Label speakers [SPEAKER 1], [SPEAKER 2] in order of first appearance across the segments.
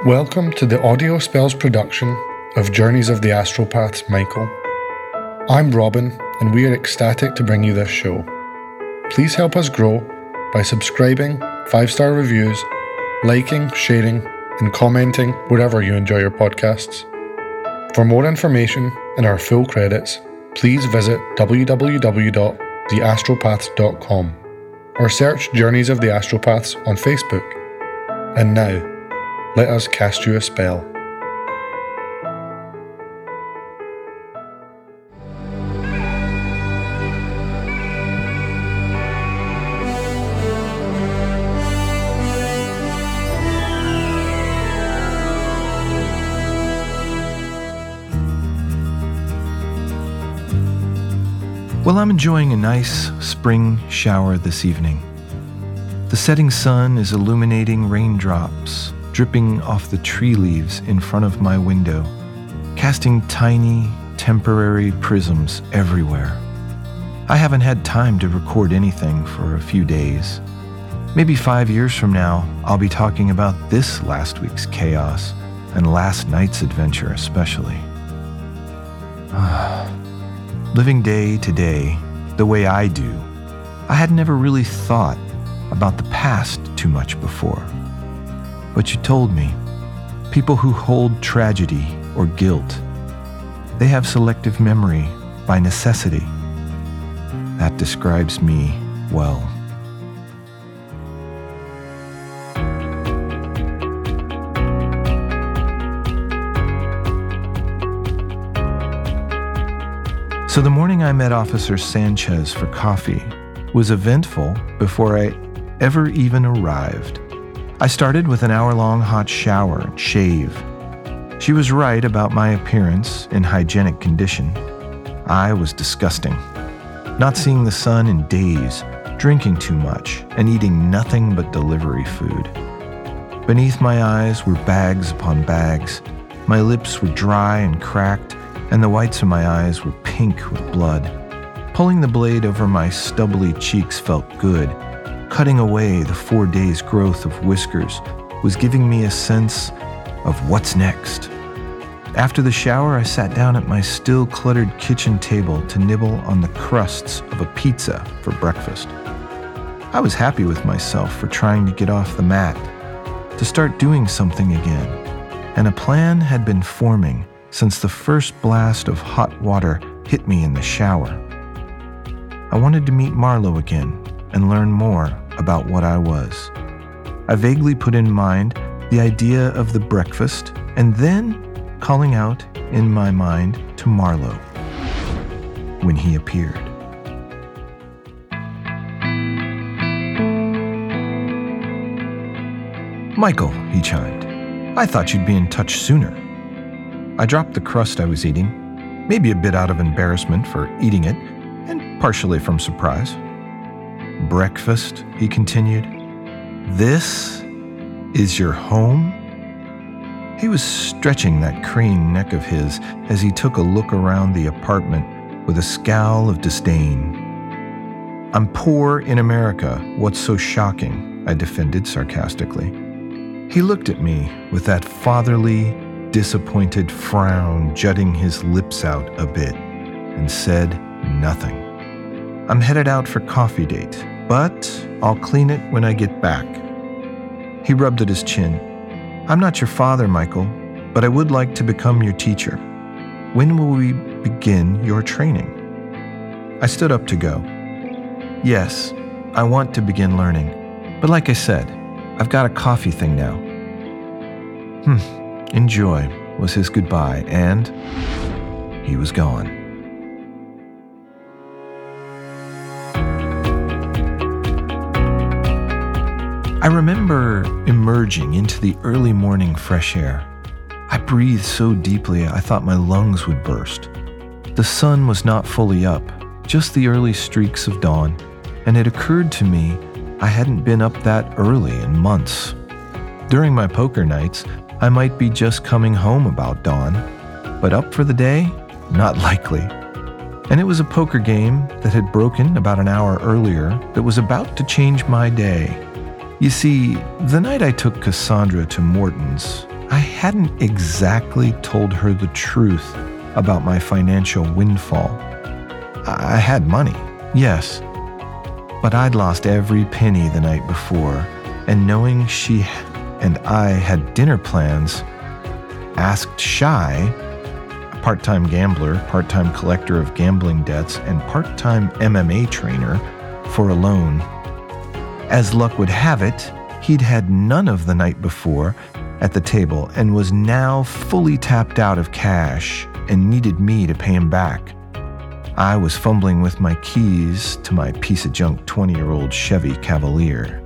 [SPEAKER 1] Welcome to the Audio Spells production of Journeys of the Astropath's Michael. I'm Robin, and we are ecstatic to bring you this show. Please help us grow by subscribing, 5-star reviews, liking, sharing, and commenting wherever you enjoy your podcasts. For more information and our full credits, please visit www.theastropaths.com or search Journeys of the Astropaths on Facebook. And now, let us cast you a spell.
[SPEAKER 2] Well, I'm enjoying a nice spring shower this evening. The setting sun is illuminating raindrops dripping off the tree leaves in front of my window, casting tiny, temporary prisms everywhere. I haven't had time to record anything for a few days. Maybe 5 years from now, I'll be talking about this last week's chaos and last night's adventure especially. Living day to day the way I do, I had never really thought about the past too much before. But you told me, people who hold tragedy or guilt, they have selective memory by necessity. That describes me well. So the morning I met Officer Sanchez for coffee was eventful before I ever even arrived. I started with an hour-long hot shower and shave. She was right about my appearance in hygienic condition. I was disgusting. Not seeing the sun in days, drinking too much, and eating nothing but delivery food. Beneath my eyes were bags upon bags. My lips were dry and cracked, and the whites of my eyes were pink with blood. Pulling the blade over my stubbly cheeks felt good. Cutting away the 4 days' growth of whiskers was giving me a sense of what's next. After the shower, I sat down at my still cluttered kitchen table to nibble on the crusts of a pizza for breakfast. I was happy with myself for trying to get off the mat, to start doing something again, and a plan had been forming since the first blast of hot water hit me in the shower. I wanted to meet Marlo again and learn more about what I was. I vaguely put in mind the idea of the breakfast and then calling out in my mind to Marlo when he appeared. "Michael," he chimed, "I thought you'd be in touch sooner." I dropped the crust I was eating, maybe a bit out of embarrassment for eating it, and partially from surprise. "Breakfast," he continued. "This is your home?" He was stretching that crane neck of his as he took a look around the apartment with a scowl of disdain. "I'm poor in America. What's so shocking?" I defended sarcastically. He looked at me with that fatherly, disappointed frown jutting his lips out a bit and said nothing. "I'm headed out for coffee date, but I'll clean it when I get back." He rubbed at his chin. "I'm not your father, Michael, but I would like to become your teacher. When will we begin your training?" I stood up to go. "Yes, I want to begin learning, but like I said, I've got a coffee thing now." Enjoy, was his goodbye, and he was gone. I remember emerging into the early morning fresh air. I breathed so deeply I thought my lungs would burst. The sun was not fully up, just the early streaks of dawn, and it occurred to me I hadn't been up that early in months. During my poker nights, I might be just coming home about dawn, but up for the day? Not likely. And it was a poker game that had broken about an hour earlier that was about to change my day. You see, the night I took Cassandra to Morton's, I hadn't exactly told her the truth about my financial windfall. I had money, yes, but I'd lost every penny the night before, and knowing she and I had dinner plans, asked Shy, a part-time gambler, part-time collector of gambling debts, and part-time MMA trainer, for a loan. As luck would have it, he'd had none of the night before at the table and was now fully tapped out of cash and needed me to pay him back. I was fumbling with my keys to my piece of junk 20-year-old Chevy Cavalier.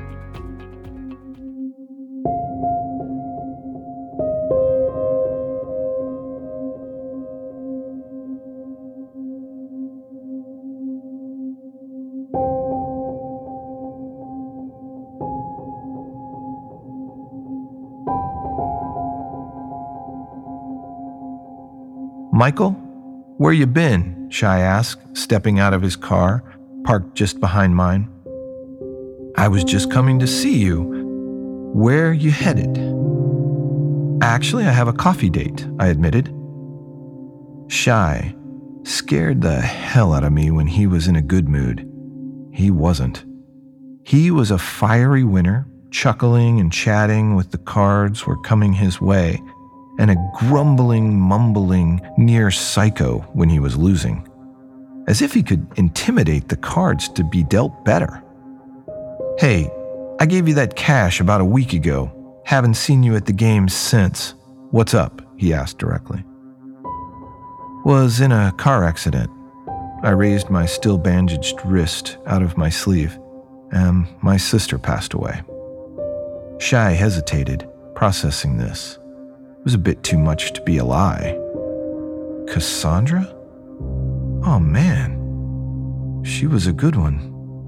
[SPEAKER 2] "Michael, where you been?" Shy asked, stepping out of his car, parked just behind mine. "I was just coming to see you. Where you headed?" "Actually, I have a coffee date," I admitted. Shy scared the hell out of me when he was in a good mood. He wasn't. He was a fiery winner, chuckling and chatting with the cards were coming his way, and a grumbling, mumbling near psycho when he was losing, as if he could intimidate the cards to be dealt better. "Hey, I gave you that cash about a week ago. Haven't seen you at the game since. What's up?" he asked directly. "Was in a car accident." I raised my still bandaged wrist out of my sleeve, and my sister passed away. Shy hesitated, processing this. It was a bit too much to be a lie. Cassandra? Oh man, she was a good one.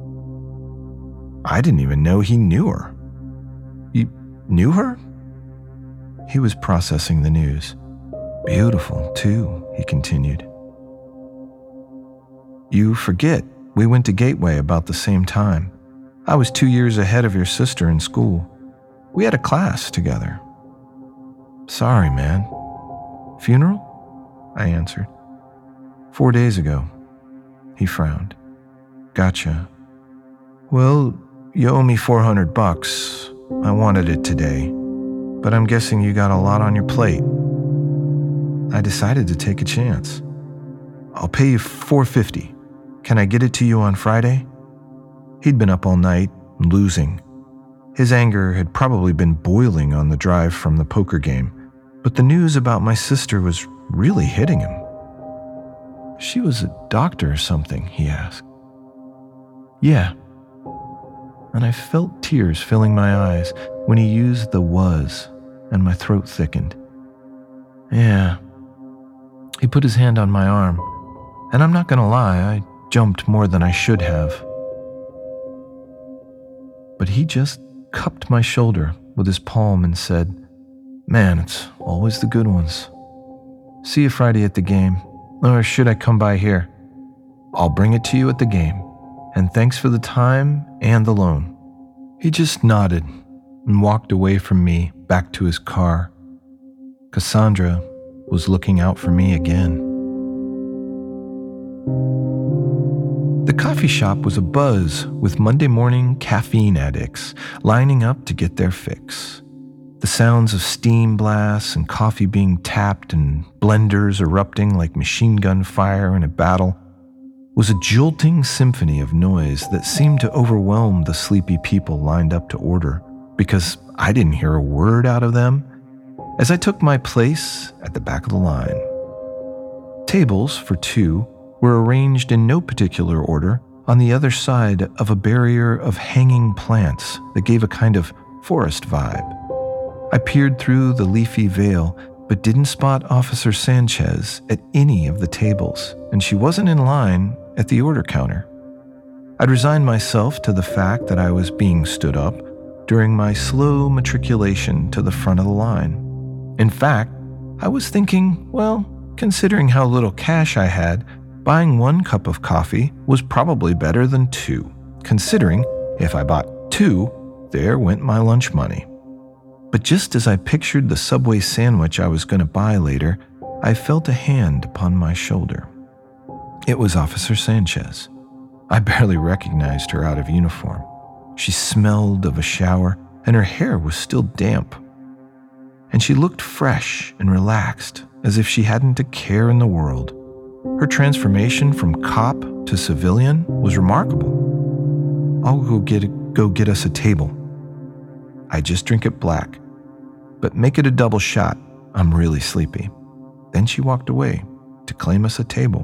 [SPEAKER 2] I didn't even know he knew her. You knew her? He was processing the news. Beautiful, too, he continued. You forget, we went to Gateway about the same time. I was 2 years ahead of your sister in school. We had a class together. Sorry, man. Funeral? I answered. 4 days ago. He frowned. Gotcha. Well, you owe me $400. I wanted it today, but I'm guessing you got a lot on your plate. I decided to take a chance. I'll pay you $450. Can I get it to you on Friday? He'd been up all night, losing. His anger had probably been boiling on the drive from the poker game, but the news about my sister was really hitting him. She was a doctor or something, he asked. Yeah. And I felt tears filling my eyes when he used the was, and my throat thickened. Yeah. He put his hand on my arm, and I'm not gonna lie, I jumped more than I should have. But he just cupped my shoulder with his palm and said, Man, it's always the good ones. See you Friday at the game, or should I come by here? I'll bring it to you at the game, and thanks for the time and the loan. He just nodded and walked away from me back to his car. Cassandra was looking out for me again. The coffee shop was abuzz with Monday morning caffeine addicts lining up to get their fix. The sounds of steam blasts and coffee being tapped and blenders erupting like machine gun fire in a battle was a jolting symphony of noise that seemed to overwhelm the sleepy people lined up to order, because I didn't hear a word out of them as I took my place at the back of the line. Tables for two were arranged in no particular order on the other side of a barrier of hanging plants that gave a kind of forest vibe. I peered through the leafy veil, but didn't spot Officer Sanchez at any of the tables, and she wasn't in line at the order counter. I'd resigned myself to the fact that I was being stood up during my slow matriculation to the front of the line. In fact, I was thinking, well, considering how little cash I had, buying 1 cup of coffee was probably better than 2, considering if I bought 2, there went my lunch money. But just as I pictured the Subway sandwich I was going to buy later, I felt a hand upon my shoulder. It was Officer Sanchez. I barely recognized her out of uniform. She smelled of a shower, and her hair was still damp. And she looked fresh and relaxed, as if she hadn't a care in the world. Her transformation from cop to civilian was remarkable. I'll go get us a table. I just drink it black, but make it a double shot. I'm really sleepy. Then she walked away to claim us a table.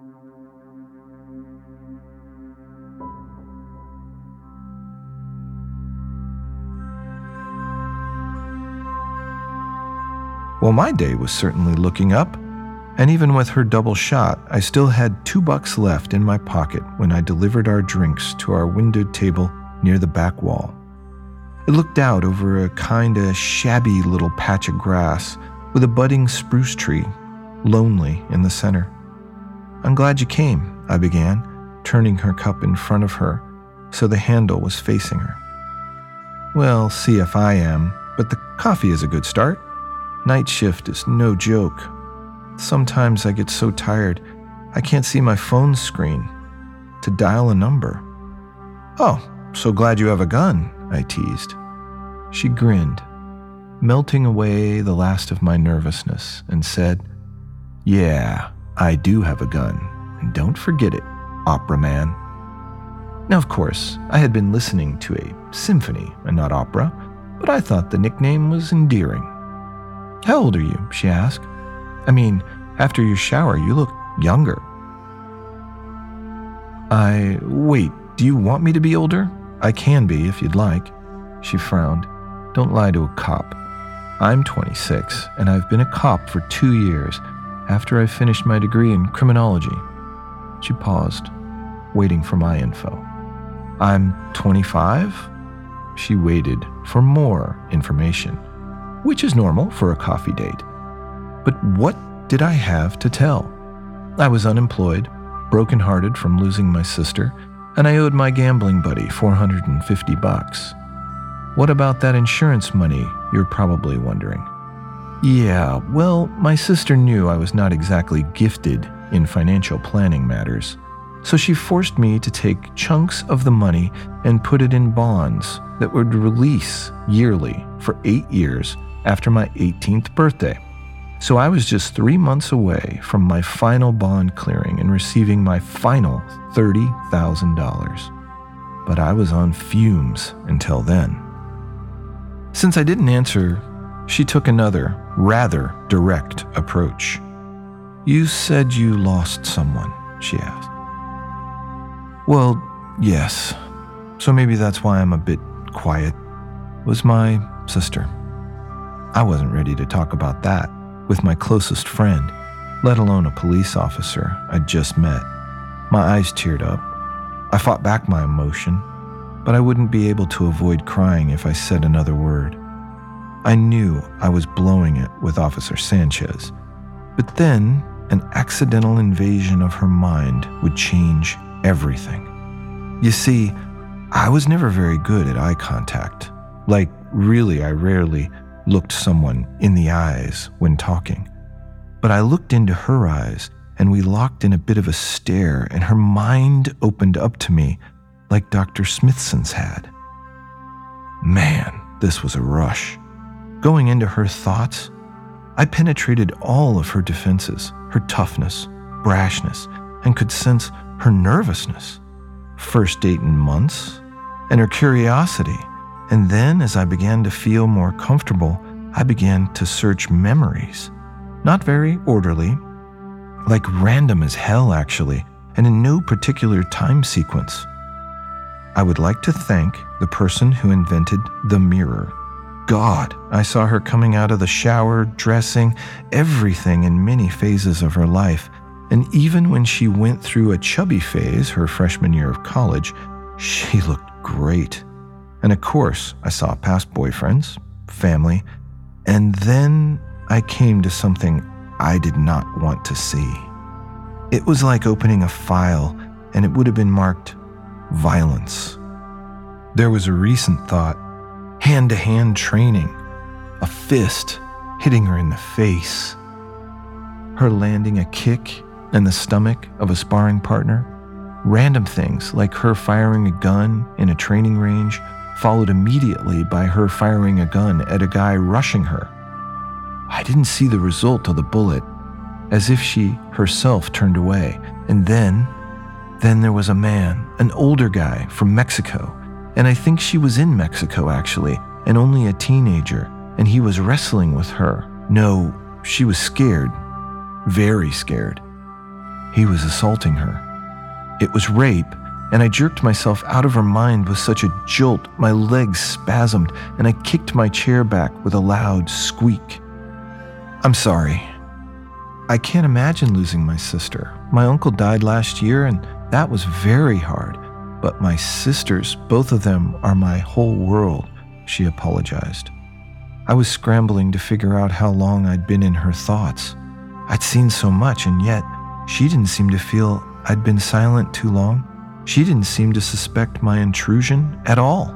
[SPEAKER 2] Well, my day was certainly looking up, and even with her double shot, I still had $2 left in my pocket when I delivered our drinks to our windowed table near the back wall. It looked out over a kinda shabby little patch of grass with a budding spruce tree, lonely in the center. "I'm glad you came," I began, turning her cup in front of her so the handle was facing her. "Well, see if I am, but the coffee is a good start. Night shift is no joke. Sometimes I get so tired, I can't see my phone screen to dial a number." "Oh, so glad you have a gun," I teased. She grinned, melting away the last of my nervousness, and said, "Yeah, I do have a gun, and don't forget it, opera man." Now, of course, I had been listening to a symphony and not opera, but I thought the nickname was endearing. "How old are you?" she asked. "I mean, after your shower, you look younger." Wait, do you want me to be older? I can be if you'd like." She frowned. "Don't lie to a cop. I'm 26, and I've been a cop for 2 years after I finished my degree in criminology." She paused, waiting for my info. "I'm 25? She waited for more information, which is normal for a coffee date. But what did I have to tell? I was unemployed, brokenhearted from losing my sister, and I owed my gambling buddy $450. What about that insurance money, you're probably wondering? Yeah, well, my sister knew I was not exactly gifted in financial planning matters, so she forced me to take chunks of the money and put it in bonds that would release yearly for 8 years after my 18th birthday. So I was just 3 months away from my final bond clearing and receiving my final $30,000. But I was on fumes until then. Since I didn't answer, she took another, rather direct approach. "You said you lost someone," she asked. "Well, yes. So maybe that's why I'm a bit quiet. It was my sister." I wasn't ready to talk about that with my closest friend, let alone a police officer I'd just met. My eyes teared up. I fought back my emotion, but I wouldn't be able to avoid crying if I said another word. I knew I was blowing it with Officer Sanchez, but then an accidental invasion of her mind would change everything. You see, I was never very good at eye contact. Like, really, I rarely looked someone in the eyes when talking. But I looked into her eyes, and we locked in a bit of a stare, and her mind opened up to me like Dr. Smithson's had. Man, this was a rush. Going into her thoughts, I penetrated all of her defenses, her toughness, brashness, and could sense her nervousness, first date in months, and her curiosity. And then, as I began to feel more comfortable, I began to search memories. Not very orderly, like random as hell actually, and in no particular time sequence. I would like to thank the person who invented the mirror. God, I saw her coming out of the shower, dressing, everything in many phases of her life. And even when she went through a chubby phase her freshman year of college, she looked great. And of course, I saw past boyfriends, family, and then I came to something I did not want to see. It was like opening a file, and it would have been marked violence. There was a recent thought, hand-to-hand training, a fist hitting her in the face, her landing a kick in the stomach of a sparring partner, random things like her firing a gun in a training range, followed immediately by her firing a gun at a guy rushing her. I didn't see the result of the bullet, as if she herself turned away. And then there was a man, an older guy from Mexico, and I think she was in Mexico actually, and only a teenager, and he was wrestling with her. No, she was scared, very scared. He was assaulting her. It was rape, and I jerked myself out of her mind with such a jolt, my legs spasmed, and I kicked my chair back with a loud squeak. I'm sorry. I can't imagine losing my sister. My uncle died last year, and that was very hard. But my sisters, both of them, are my whole world, she apologized. I was scrambling to figure out how long I'd been in her thoughts. I'd seen so much, and yet she didn't seem to feel I'd been silent too long. She didn't seem to suspect my intrusion at all.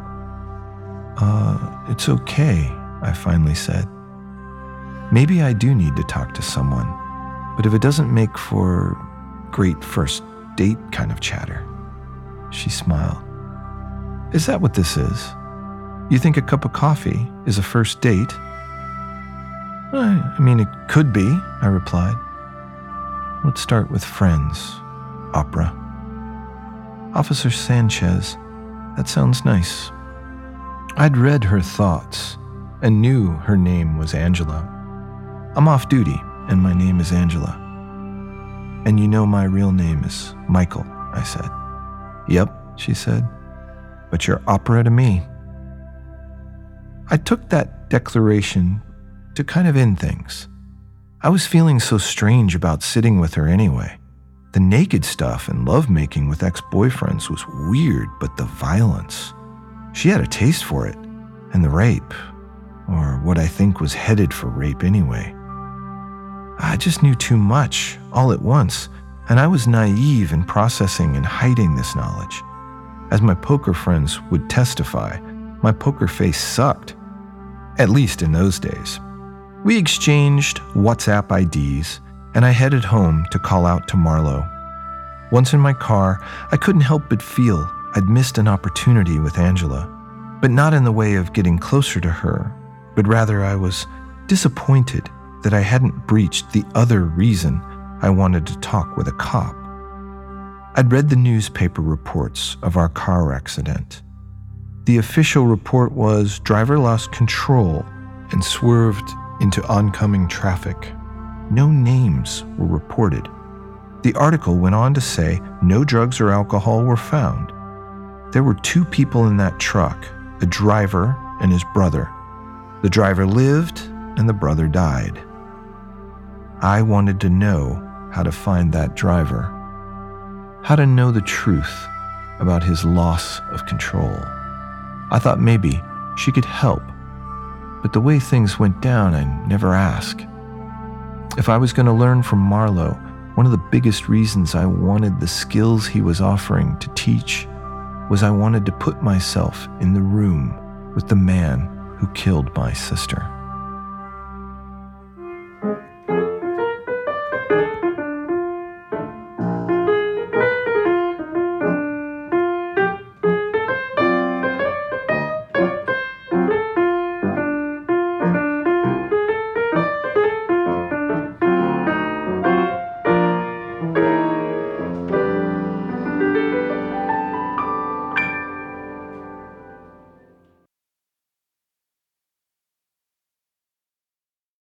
[SPEAKER 2] It's okay, I finally said. Maybe I do need to talk to someone, but if it doesn't make for great first date kind of chatter. She smiled. Is that what this is? You think a cup of coffee is a first date? I mean, it could be, I replied. Let's start with friends, opera. Officer Sanchez, that sounds nice. I'd read her thoughts and knew her name was Angela. I'm off duty, and my name is Angela. And you know my real name is Michael, I said. Yep, she said, but you're opera to me. I took that declaration to kind of end things. I was feeling so strange about sitting with her anyway. The naked stuff and lovemaking with ex-boyfriends was weird, but the violence, she had a taste for it, and the rape, or what I think was headed for rape anyway. I just knew too much, all at once, and I was naive in processing and hiding this knowledge. As my poker friends would testify, my poker face sucked, at least in those days. We exchanged WhatsApp IDs, and I headed home to call out to Marlo. Once in my car, I couldn't help but feel I'd missed an opportunity with Angela, but not in the way of getting closer to her, but rather I was disappointed that I hadn't breached the other reason I wanted to talk with a cop. I'd read the newspaper reports of our car accident. The official report was driver lost control and swerved into oncoming traffic. No names were reported. The article went on to say no drugs or alcohol were found. There were 2 people in that truck, the driver and his brother. The driver lived and the brother died. I wanted to know how to find that driver, how to know the truth about his loss of control. I thought maybe she could help, but the way things went down, I never asked. If I was going to learn from Marlo, one of the biggest reasons I wanted the skills he was offering to teach was I wanted to put myself in the room with the man who killed my sister.